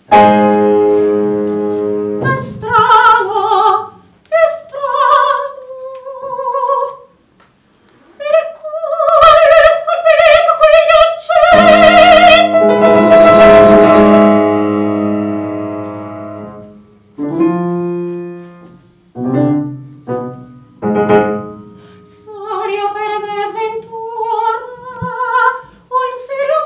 È strano, è strano, il cuore è scolpito quegli oggetti. Saria per me sventura, un serio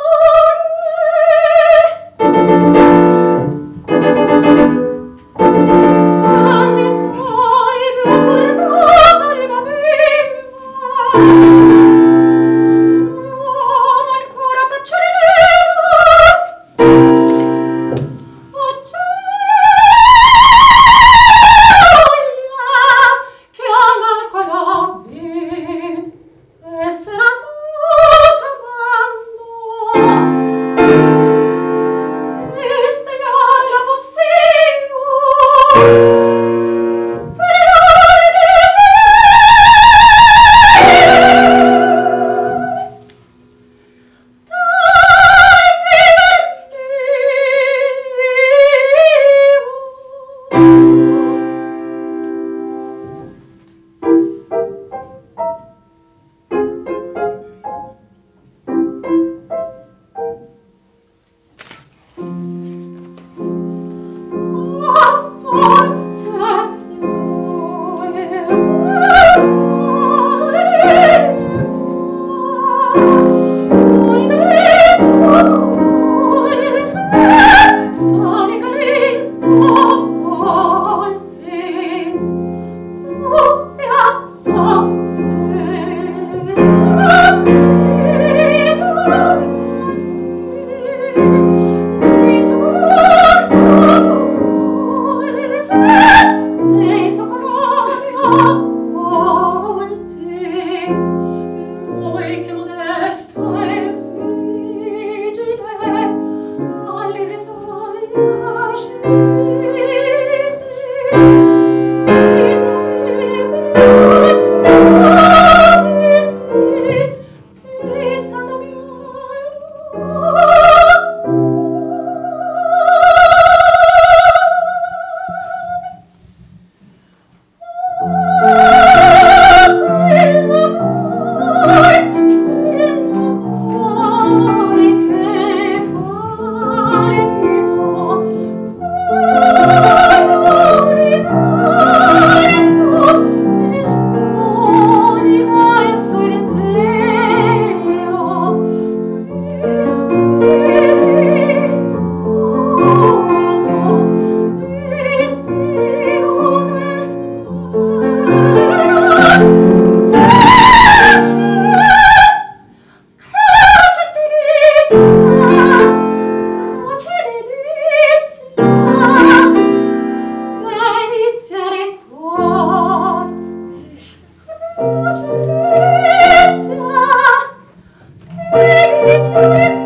carri suoi più turbata rimaveva, l'uomo ancora taccerelleva, che analcolabbi essere muta mando, istegliare la possio per l'ore di che modesto e vigile alle soglie scesi in novembre tristando Delizia